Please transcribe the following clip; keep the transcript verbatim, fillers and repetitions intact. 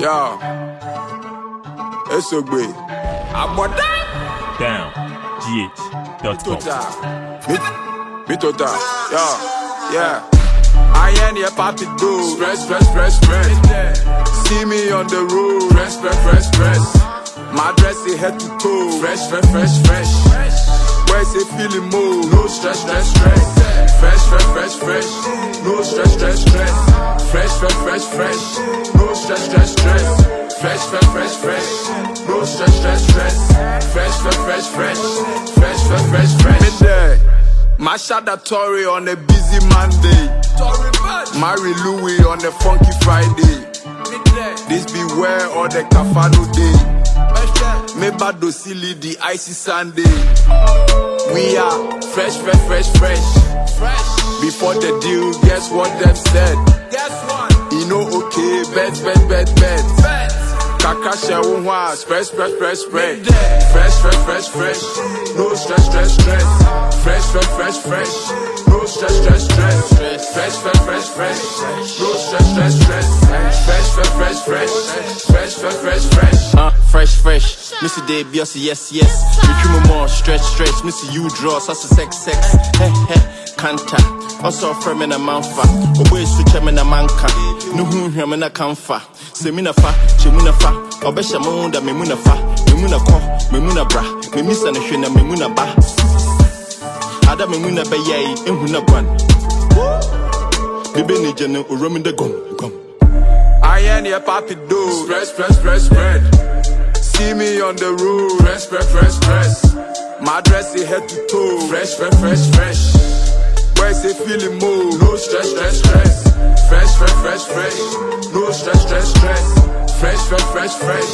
Yeah. It's a way. I'm what Down. G H dot com. Me tota. Yeah. Yeah. I ain't your papi do. Press, press, press, press. See me on the road. Press, press, press, press. My dress is head to toe. Fresh, fresh, fresh, fresh. Where's it feeling more? No stress, stress, stress. Fresh, fresh, fresh, fresh. No stress, stress, stress. Fresh, fresh, fresh, fresh. No stress, stress, stress. Fresh, fresh, fresh, fresh. No stress, stress, stress. Fresh, fresh, fresh, fresh. Fresh, fresh, fresh, fresh. Midday. My shadow Tory on a busy Monday. Mary Louis on a funky Friday. This be where all the kafano day. Meba do silly the icy Sunday. We are fresh, fresh, fresh, fresh. Fresh. Before the deal, guess what them said? Guess what? You know, okay, bet, bet, bet, bet. Bet. Kaka shawwa, fresh, fresh, fresh, fresh. Fresh, fresh, fresh, fresh. No stress, stress, stress. Fresh, fresh, fresh, fresh. No stress, stress, stress. Fresh, fresh, fresh, fresh. No stress, stress, stress. Fresh, fresh, fresh, fresh. Fresh, fresh, fresh, fresh. Uh, fresh, fresh. Missy day, yes, yes, yes. You more stretch, stretch. Missy you draw, such a sex, sex. Hey, hey, kanta. Also a firm in a manfa. Obey switch em in a manka. No whom him in a camfa. Semina fa, chimuna fa. Obesha munda, memuna fa. Memuna ko, memuna bra. Memisa na shena, memuna ba. Ada memuna ba yay, emuna gwan. Bibi ni jene, uromi de gum, gum. I ain't your papi do. Spread, spread, spread, spread. See me on the road. Fresh, fresh, fresh, fresh. My dress is head to toe. Fresh, fresh, fresh, fresh. Where's it feeling more? No stress, stress, stress. Fresh, fresh, fresh, fresh. No stress, stress, stress. Fresh, fresh, fresh, fresh.